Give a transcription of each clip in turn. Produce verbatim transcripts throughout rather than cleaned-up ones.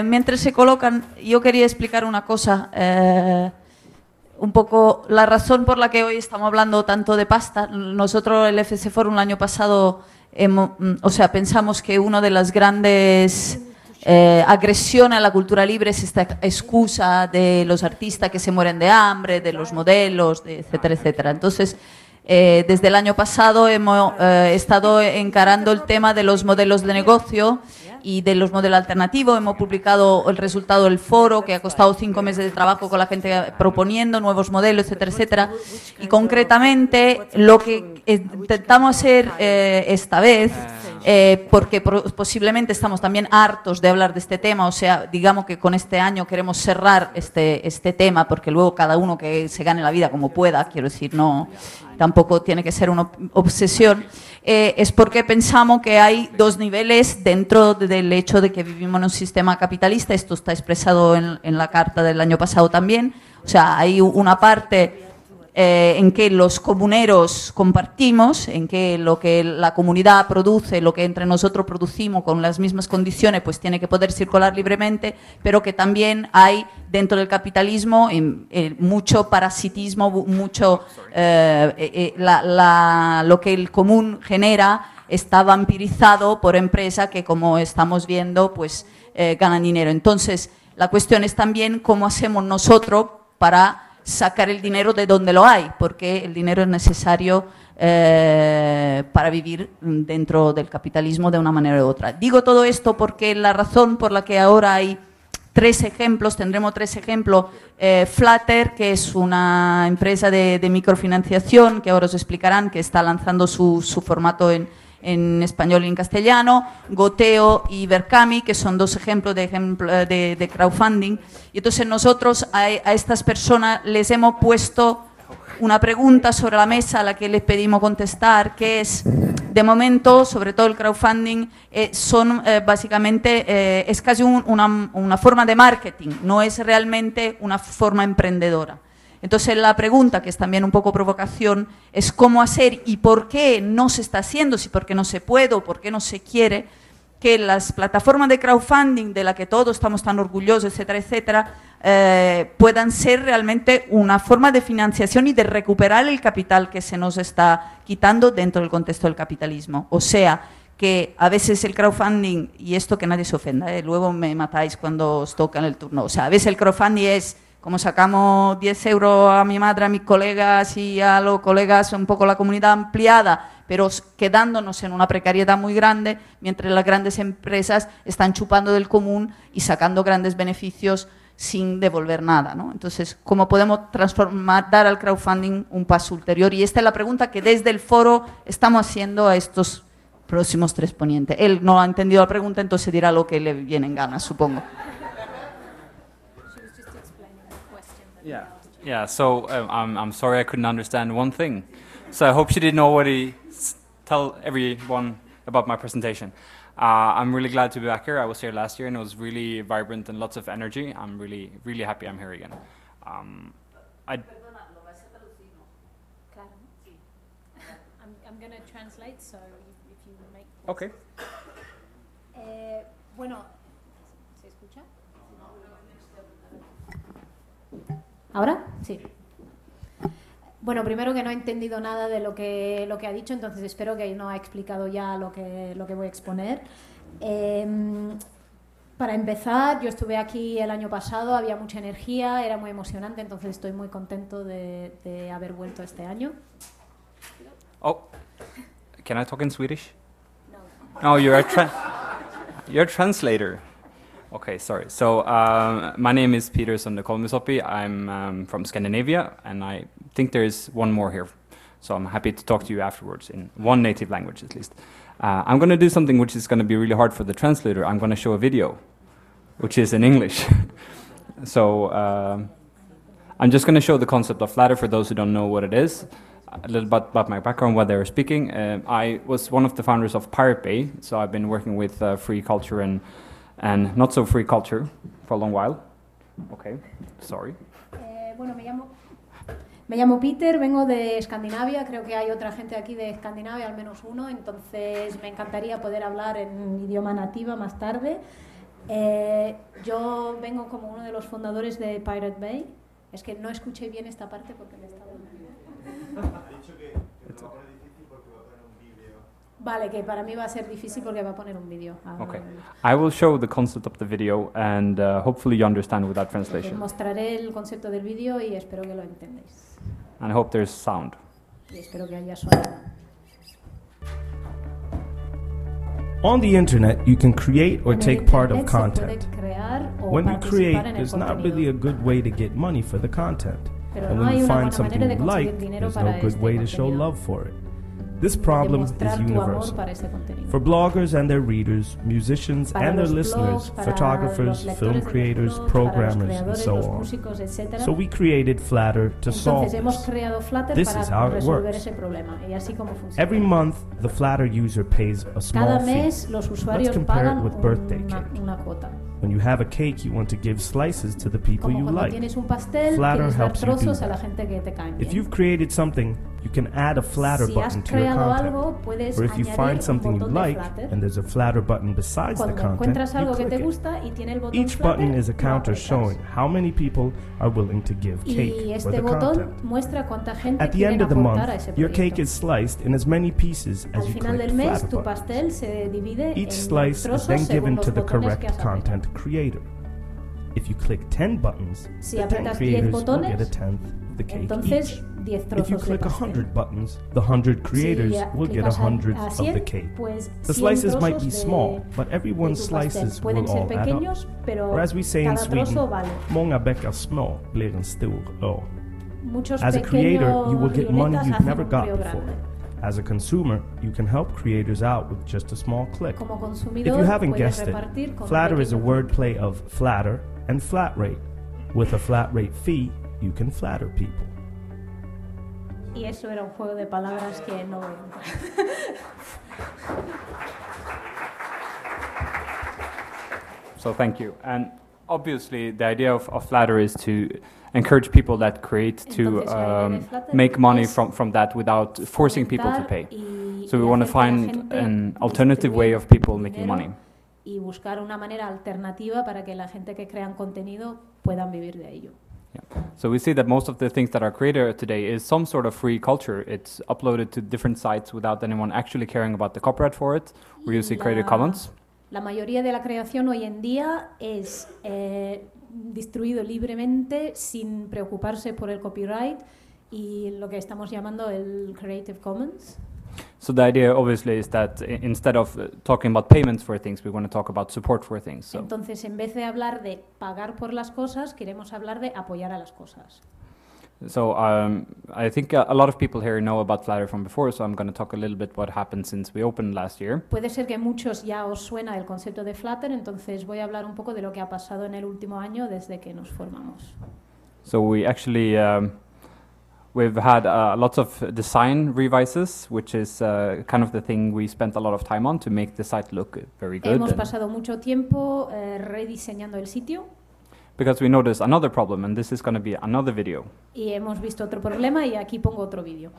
Mientras se colocan, yo quería explicar una cosa, eh, un poco la razón por la que hoy estamos hablando tanto de pasta. Nosotros, el F C Forum, el año pasado, hemos, o sea, pensamos que una de las grandes eh, agresiones a la cultura libre es esta excusa de los artistas que se mueren de hambre, de los modelos, de etcétera, etcétera. Entonces, eh, desde el año pasado hemos eh, estado encarando el tema de los modelos de negocio y de los modelos alternativos. Hemos publicado el resultado del foro, que ha costado cinco meses de trabajo con la gente proponiendo nuevos modelos, etcétera, etcétera. Y concretamente lo que intentamos hacer eh, esta vez, eh, porque posiblemente estamos también hartos de hablar de este tema, o sea, digamos que con este año queremos cerrar este, este tema, porque luego cada uno que se gane la vida como pueda, quiero decir, no, tampoco tiene que ser una obsesión. Eh, es porque pensamos que hay dos niveles dentro del hecho de que vivimos en un sistema capitalista. Esto está expresado en, en la carta del año pasado también. O sea, hay una parte eh, en que los comuneros compartimos, en que lo que la comunidad produce, lo que entre nosotros producimos con las mismas condiciones, pues tiene que poder circular libremente, pero que también hay dentro del capitalismo en, en mucho parasitismo, mucho eh, eh, la, la, lo que el común genera está vampirizado por empresas que, como estamos viendo, pues eh, ganan dinero. Entonces, la cuestión es también cómo hacemos nosotros para sacar el dinero de donde lo hay, porque el dinero es necesario eh, para vivir dentro del capitalismo de una manera u otra. Digo todo esto porque la razón por la que ahora hay tres ejemplos, tendremos tres ejemplos. Eh, Flutter, que es una empresa de, de microfinanciación, que ahora os explicarán, que está lanzando su, su formato en, en español y en castellano. Goteo y Berkami, que son dos ejemplos de, ejemplo, de, de crowdfunding. Y entonces nosotros a, a estas personas les hemos puesto una pregunta sobre la mesa a la que les pedimos contestar, que es, de momento, sobre todo el crowdfunding, eh, son eh, básicamente, eh, es casi un, una, una forma de marketing, no es realmente una forma emprendedora. Entonces la pregunta, que es también un poco provocación, es cómo hacer y por qué no se está haciendo, si por qué no se puede o por qué no se quiere, que las plataformas de crowdfunding de las que todos estamos tan orgullosos, etcétera, etcétera, eh, puedan ser realmente una forma de financiación y de recuperar el capital que se nos está quitando dentro del contexto del capitalismo. O sea, que a veces el crowdfunding, y esto que nadie se ofenda, ¿eh? Luego me matáis cuando os tocan el turno, o sea, a veces el crowdfunding es como sacamos diez euros a mi madre, a mis colegas y a los colegas, un poco la comunidad ampliada, pero quedándonos en una precariedad muy grande, mientras las grandes empresas están chupando del común y sacando grandes beneficios sin devolver nada, ¿no? Entonces, ¿cómo podemos transformar, dar al crowdfunding un paso ulterior? Y esta es la pregunta que desde el foro estamos haciendo a estos próximos tres ponentes. Él no ha entendido la pregunta, entonces dirá lo que le viene en ganas, supongo. Yeah, yeah. So um, I'm I'm sorry I couldn't understand one thing. So I hope she didn't already s tell everyone about my presentation. Uh, I'm really glad to be back here. I was here last year and it was really vibrant and lots of energy. I'm really really happy I'm here again. Um, I. I'm I'm going to translate. So if you make. Okay. Eh, bueno, ¿se escucha? ¿Ahora? Sí. Bueno, primero que no he entendido nada de lo que, lo que ha dicho, entonces espero que no ha explicado ya lo que, lo que voy a exponer. Eh, para empezar, yo estuve aquí el año pasado, había mucha energía, era muy emocionante, entonces estoy muy contento de, de haber vuelto este año. Oh, can I talk in Swedish? No. Oh, you're a, tra you're a translator. Okay, sorry. So uh, my name is Peter Sonderkolmisopi. I'm um, from Scandinavia, and I think there is one more here. So I'm happy to talk to you afterwards in one native language at least. Uh, I'm going to do something which is going to be really hard for the translator. I'm going to show a video, which is in English. So uh, I'm just going to show the concept of Flutter for those who don't know what it is. A little bit about my background, what they were speaking. Uh, I was one of the founders of Pirate Bay, so I've been working with uh, free culture and and not so free culture for a long while. Okay, sorry. Eh, bueno, me llamo, me llamo Peter, vengo de Escandinavia, creo que hay otra gente aquí de Escandinavia, al menos uno, entonces me encantaría poder hablar en idioma nativa más tarde. Eh, yo vengo como uno de los fundadores de Pirate Bay. Es que no escuché bien esta parte porque me estaba... Ha dicho que va a poner difícil porque va a poner un vídeo. Vale, que para mí va a ser difícil porque va a poner un vídeo. Ah, Okay. vale, vale. I will show the concept of the video and uh, hopefully you understand without Os translation. mostraré el concepto del vídeo y espero que lo entendáis. And I hope there's sound. Y espero que haya sonido. On the internet, you can create or En el take part of internet se content. puede crear o When you participar create, en el there's not contenido. really a good way to get money for the content. Pero And no when hay you una find buena something manera de you like, conseguir dinero there's para no good este way to show contenido. love for it. This problem is Demostrar tu amor universal. para ese contenido. For bloggers and their readers, musicians Para and their los listeners, blogs, para photographers, los lectores film de los creators, blogs, para los programmers, and creadores, so los on. músicos, etcétera. So we created Flatter to solve Entonces hemos this. creado Flutter This is how para it resolver works. ese problema y así como funciona. Every month, the Flatter user pays a small Cada fee. mes los Let's usuarios compare pagan it with birthday una, cake. una cuota. When you have a cake, you want to give slices to the people Como you cuando like. tienes un pastel, Flatter quieres dar helps you do trozos a la that. gente que te caen If bien. you've created something, you can add a Flatter Si has button to your creado content. algo, puedes Or if you añadir find un something you botón de like Flutter. and there's a Flatter button besides the Cuando content, encuentras you algo que click te it. gusta y tiene el botón Each Flutter, button is a lo counter aprietas. showing how many people are willing to give Y cake for este the botón content. muestra cuánta gente At the quiere end of the aportar a month, ese your proyecto. cake is sliced in as many pieces Al as you final click del mes, Flatter tu buttons. pastel se divide Each en slice is trozos then según given los to the botones que correct has apretado. content creator. If you click ten buttons, Si the ten aprietas diez creators will botones, get a tenth of the cake entonces each. diez If trozos you de click one pastel. hundred buttons, the one hundred creators si will get a clicas a- hundred a of cien, the cake. pues The cien slices might trozos be de- small, but everyone's de tu pastel. slices Pueden will ser all add up. pequeños, pero Or as we say in cada Sweden, trozo vale. många bäckar små blir en stor å. Muchos As a creator, you will pequeños get money rioletas you've hacen never un got río before. grande. As a consumer, you can help creators out with just a small click. Como If consumidor, you haven't puedes guessed it, repartir con un Flatter is a pequeño- wordplay of flatter and flat rate. With a flat rate fee, you can flatter people. Y eso era un juego de palabras que no voy a entrar. So thank you. And obviously, the idea of, of Flatter is to encourage people that create to Entonces, la idea de um, Flutter make money es from, from that without forcing people to fomentar pay. y- So we y want to hacer que la find gente an alternative way distribuya of people making dinero money. y buscar una manera alternativa para que la gente que crean contenido puedan vivir de ello. Yeah. So we see that most of the things that are created today is some sort of free culture. It's uploaded to different sites without anyone actually caring about the copyright for it. We use the Creative La- Commons. La mayoría de la creación hoy en día es eh, distribuido libremente sin preocuparse por el copyright y lo que estamos llamando el Creative Commons. So the idea obviously is that i- instead of uh, talking about payments for things, we want to talk about support for things. So, Entonces, en vez de hablar de pagar por las cosas, queremos hablar de apoyar a las cosas. so um, I think a, a lot of people here know about Flatter from before, so I'm going to talk a little bit what happened since we opened last year. Puede ser que muchos ya os suena el concepto de Flutter, entonces voy a hablar un poco de lo que ha pasado en el último año desde que nos formamos. So we actually um, we've had uh, lots of design revises, which is uh, kind of the thing we spent a lot of time on to make the site look very good. Hemos and- pasado mucho tiempo eh, rediseñando el sitio because we noticed another problem, and this is going to be another video. y hemos visto otro problema y aquí pongo otro vídeo.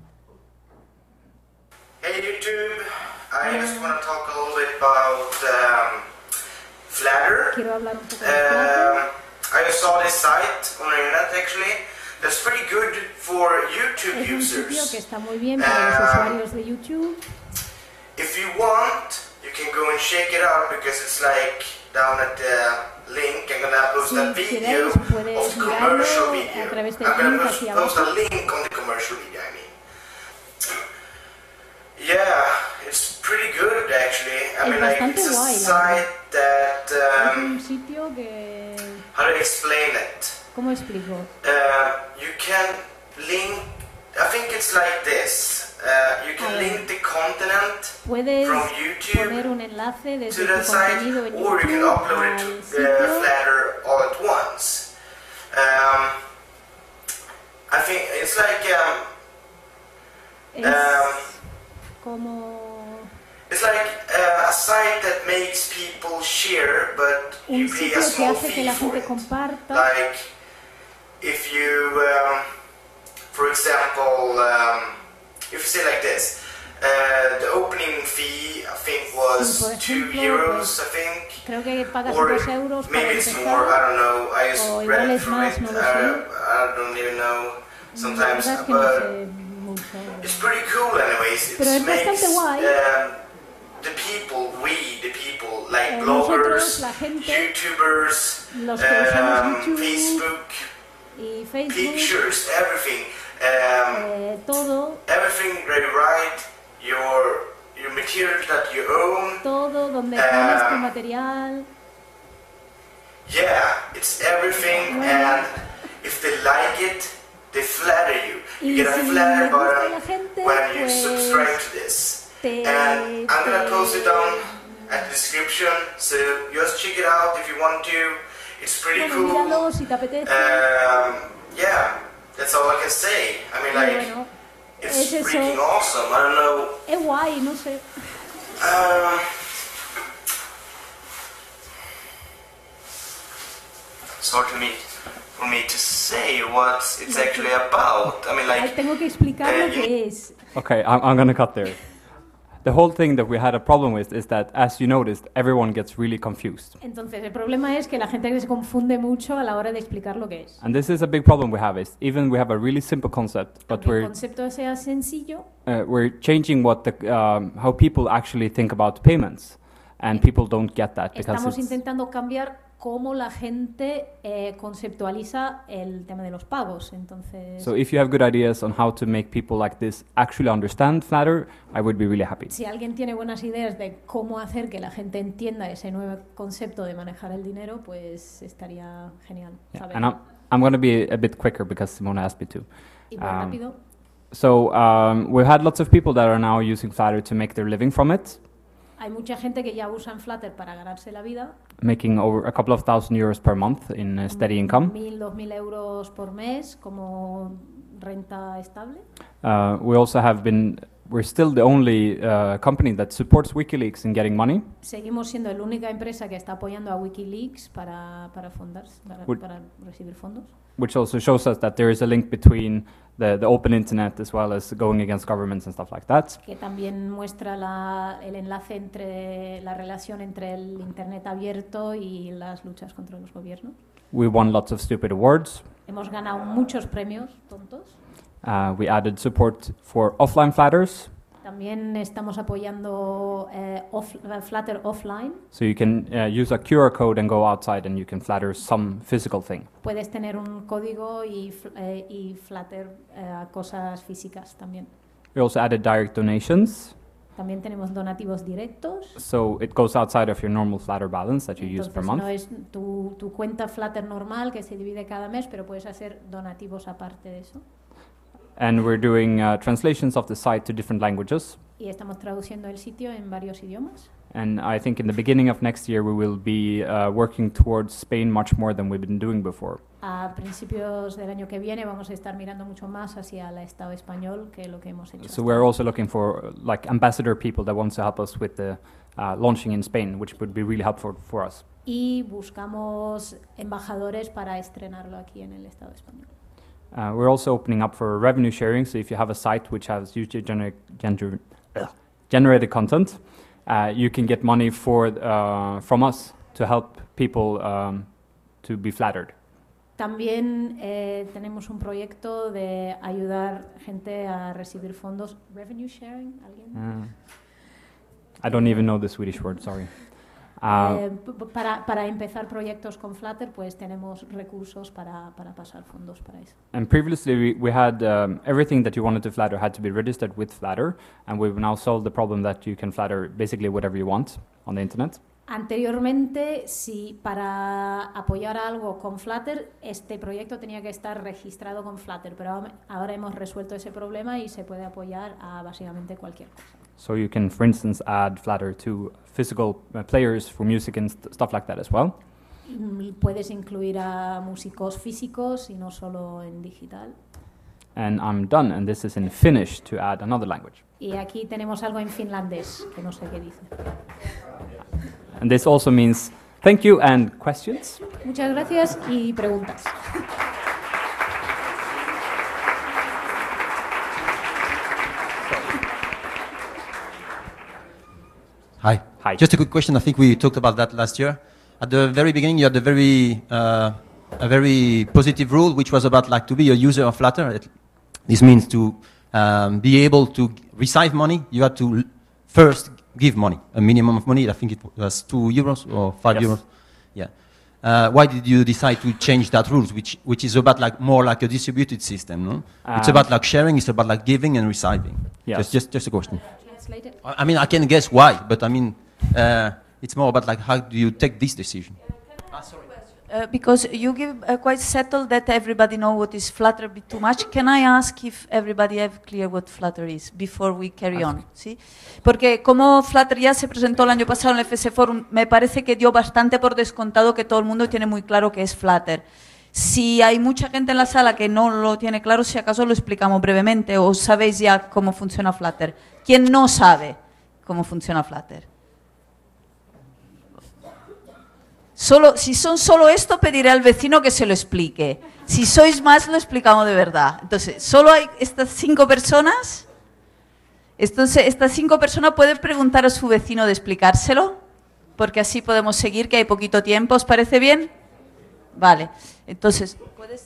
Hey YouTube, I just want to talk a little bit about um, Flatter. Quiero hablar un poco de Flutter. Um, I just saw this site on the internet actually. That's pretty good for YouTube Es un sitio que users. está muy bien para los Um, usuarios de YouTube. If you want, you can go and check it out because it's like down at the link. I'm gonna post Si a video queréis, of puedes the mirarlo commercial a video. través del I'm gonna link post, aquí post a abajo. link on the commercial video, I mean. Yeah, it's pretty good actually. I Es mean, like bastante it's a guay, la site that Es um, un sitio que... how to explain it? ¿Cómo explico? Uh, you can link. I think it's like this. Uh, you A can ver. link the continent Puedes from YouTube poner un enlace to desde that tu site, contenido en or you can YouTube upload it al to uh, sitio. Flatter all at once. Um, I think it's like um, Es um, como it's like uh, a site that makes people share, but you un pay sitio a que small hace que fee la for gente it. comparta. Like if you, um, for example, um, if you say like this, Uh, the opening fee, I think, was Sí, por two ejemplo, euros, pues, I think. Creo que pagas Or dos euros para maybe it's empezar. more, I don't know. I just o igual read es through más, it. no lo uh, sé. I don't even know. La Sometimes, verdad es que no but sé mucho. it's pretty cool, anyways. It Pero es makes bastante guay. um, the people, we, the people, like Eh, bloggers, nosotros, la gente, YouTubers, los que usamos um, YouTube Facebook, y Facebook, pictures, everything. Um, eh, todo, everything ready, right? Your your material that you own. todo donde pones tu Um, material. Yeah, it's everything, and if they like it, they flatter you. You Y get a si flatter le gusta a button la gente, when you pues subscribe to this. te, And I'm gonna post it te- down at the description, so just check it out if you want to. It's pretty Bueno, cool. míralo si te apetece. Um, yeah, that's all I can say. I mean, Y like, bueno, it's es eso. freaking awesome. I don't know. es guay, no sé. Um, it's hard to me, for me to say what it's actually about. I mean, Ay, like, tengo que explicar eh, lo que es. Okay, I'm, I'm going to cut there. The whole thing that we had a problem with is that, as you noticed, everyone gets really confused. Entonces, el problema es que la gente se confunde mucho a la hora de explicar lo que es. And this is a big problem we have, is even we have a really simple concept, but Aunque el we're, concepto sea sencillo, uh, we're changing what the, um, how people actually think about payments. And people don't get that because estamos it's, intentando cambiar cómo la gente eh, conceptualiza el tema de los pagos. Entonces, so if you have good ideas on how to make people like this actually understand Flatter, I would be really happy. si alguien tiene buenas ideas de cómo hacer que la gente entienda ese nuevo concepto de manejar el dinero, pues estaría genial. Yeah, saberlo. and I'm, I'm going to be a bit quicker because Simona asked me to. Y muy um, rápido. So um, we've had lots of people that are now using Flatter to make their living from it, Hay mucha gente que ya usa Flutter para ganarse la vida. making over a couple of thousand euros per month in uh, steady income. Mil, dos mil euros por mes como renta estable. Uh, we also have been, we're still the only uh, company that supports WikiLeaks in getting money. Seguimos siendo la única empresa que está apoyando a WikiLeaks para, para, fondar, para, Would- para recibir fondos. Which also shows us that there is a link between the, the open internet as well as going against governments and stuff like that. Que también muestra la, el enlace entre la relación entre el Internet abierto y las luchas contra los gobiernos. We won lots of stupid awards. Hemos ganado muchos premios tontos. Uh, we added support for offline flatters, También estamos apoyando eh, off, Flutter offline. so you can uh, use a Q R code and go outside and you can flatter some physical thing. Puedes tener un código y, fl- eh, y Flutter eh, cosas físicas también. We also added direct donations, También tenemos donativos directos. so it goes outside of your normal Flatter balance that you use per Entonces month. no es tu, tu cuenta Flutter normal que se divide cada mes, pero puedes hacer donativos aparte de eso. And we're doing uh, translations of the site to different languages. Y estamos traduciendo el sitio en varios idiomas. And I think in the beginning of next year we will be uh, working towards Spain much more than we've been doing before. A principios del año que viene vamos a estar mirando mucho más hacia el Estado español que lo que hemos hecho. So hasta we're ahora. also looking for uh, like ambassador people that want to help us with the uh, launching in Spain, which would be really helpful for us. Y buscamos embajadores para estrenarlo aquí en el Estado español. Uh, we're also opening up for revenue sharing. So if you have a site which has user gener- gener- ugh, generated content, uh, you can get money for uh, from us to help people um, to be flattered. También eh, tenemos un proyecto de ayudar gente a recibir fondos. Revenue sharing, ¿alguien? Uh, I don't even know the Swedish word. Sorry. Uh, Eh, p- p- para, para empezar proyectos con Flutter, pues tenemos recursos para, para pasar fondos para eso. And previously, we, we had um, everything that you wanted to flatter had to be registered with Flatter, and we've now solved the problem that you can flatter basically whatever you want on the internet. Anteriormente, si para apoyar algo con Flutter, este proyecto tenía que estar registrado con Flutter, pero ahora- ahora hemos resuelto ese problema y se puede apoyar a básicamente cualquier cosa. So you can, for instance, add Flatter to physical uh, players for music and st- stuff like that as well. Y puedes incluir a músicos físicos y no solo en digital. And I'm done, and this is in Finnish to add another language. Y aquí tenemos algo en finlandés, que no sé qué dice. And this also means thank you and questions. Muchas gracias y preguntas. Hi. Hi. Just a quick question. I think we talked about that last year. At the very beginning, you had a very, uh, a very positive rule, which was about like to be a user of Flutter. It, this means to um, be able to receive money, you had to l- first give money, a minimum of money. I think it was two euros or five Yes. euros. Yeah. Uh, why did you decide to change that rules, which which is about like more like a distributed system? No? It's Um, about like sharing. It's about like giving and receiving. Yes. Just just just a question. Translate it. I I mean, I can guess why, but I mean, uh, it's more about like how do you take this decision? Uh, because you give uh, quite settled that everybody know what is Flutter a bit too much. Can I ask if everybody have clear what Flutter is before we carry on? ¿Sí? Porque como Flutter ya se presentó el año pasado en el F S Forum, me parece que dio bastante por descontado que todo el mundo tiene muy claro qué es Flutter. Si hay mucha gente en la sala que no lo tiene claro, si acaso lo explicamos brevemente o sabéis ya cómo funciona Flutter. ¿Quién no sabe cómo funciona Flutter? Solo, si son solo esto, pediré al vecino que se lo explique. Si sois más, lo explicamos de verdad. Entonces, solo hay estas cinco personas. Entonces, estas cinco personas pueden preguntar a su vecino de explicárselo, porque así podemos seguir, que hay poquito tiempo. ¿Os parece bien? Vale. Entonces, ¿puedes?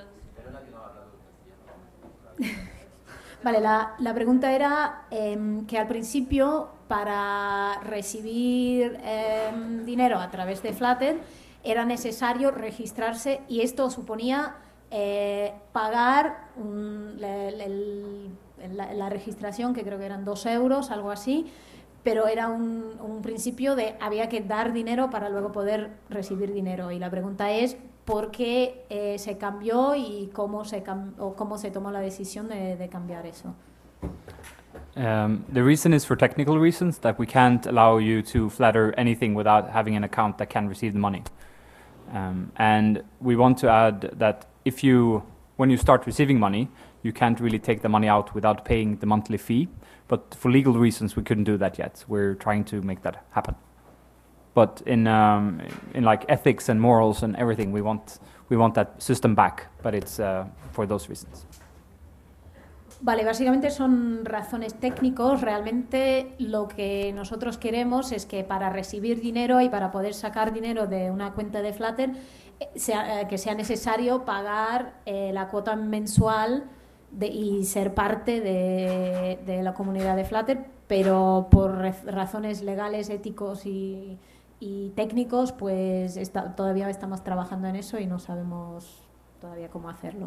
Vale, la, la pregunta era em, que al principio para recibir em, dinero a través de Flutter era necesario registrarse y esto suponía eh, pagar un, la, el- la- la registración, que creo que eran dos euros, algo así, pero era un, un principio de había que dar dinero para luego poder recibir dinero. Y la pregunta es por qué eh, se cambió y cómo se, cam- o cómo se tomó la decisión de, de cambiar eso. Um, the reason is for technical reasons, that we can't allow you to flatter anything without having an account that can receive the money. Um, and we want to add that if you, when you start receiving money, you can't really take the money out without paying the monthly fee. But for legal reasons, we couldn't do that yet. We're trying to make that happen. But in um, in like ethics and morals and everything, we want we want that system back. But it's uh, for those reasons. Vale, básicamente son razones técnicos. Realmente lo que nosotros queremos es que para recibir dinero y para poder sacar dinero de una cuenta de Flutter, eh, sea, eh, que sea necesario pagar eh, la cuota mensual de, y ser parte de, de la comunidad de Flutter, pero por rez- razones legales, éticos y, y técnicos, pues está- todavía estamos trabajando en eso y no sabemos todavía cómo hacerlo.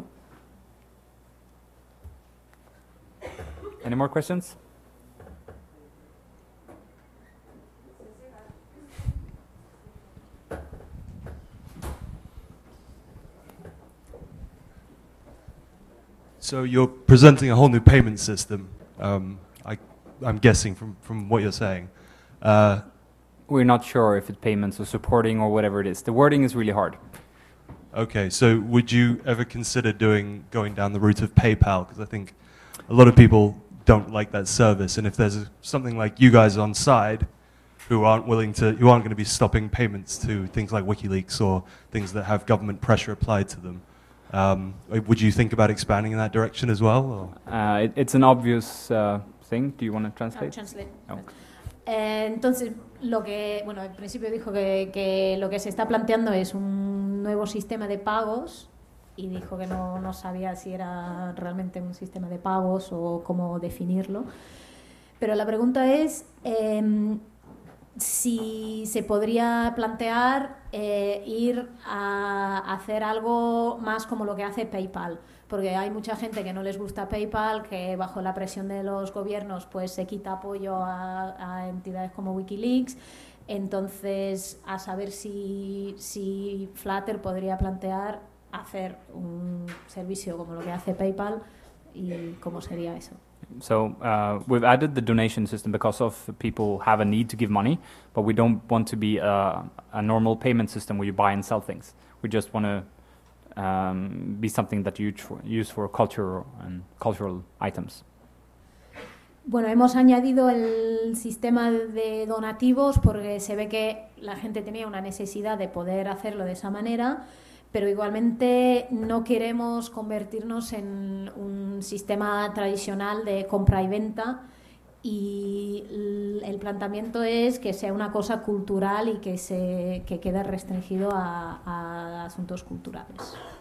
Any more questions? So you're presenting a whole new payment system, um, I, I'm guessing from, from what you're saying. Uh, We're not sure if it's payments or supporting or whatever it is. The wording is really hard. okay, so would you ever consider doing going down the route of PayPal? Because I think a lot of people don't like that service, and if there's a, something like you guys on side who aren't willing to, who aren't going to be stopping payments to things like WikiLeaks or things that have government pressure applied to them, um, would you think about expanding in that direction as well? Or? Uh, it, it's an obvious uh, thing. Do you want to translate? Ah, translate. Oh. Eh, entonces, lo que, bueno, al principio dijo que, que lo que se está planteando es un nuevo sistema de pagos y dijo que no, no sabía si era realmente un sistema de pagos o cómo definirlo. Pero la pregunta es eh, si se podría plantear eh, ir a hacer algo más como lo que hace PayPal, porque hay mucha gente que no les gusta PayPal, que bajo la presión de los gobiernos pues se quita apoyo a, a entidades como WikiLeaks. Entonces, a saber si, si Flutter podría plantear hacer un servicio como lo que hace PayPal y cómo sería eso. So uh, we've added the donation system because of people have a need to give money, but we don't want to be a, a normal payment system where you buy and sell things. We just want to um, be something that you use for, use for culture and cultural items. Bueno, hemos añadido el sistema de donativos porque se ve que la gente tenía una necesidad de poder hacerlo de esa manera, pero igualmente no queremos convertirnos en un sistema tradicional de compra y venta y el planteamiento es que sea una cosa cultural y que, se, que quede restringido a, a asuntos culturales.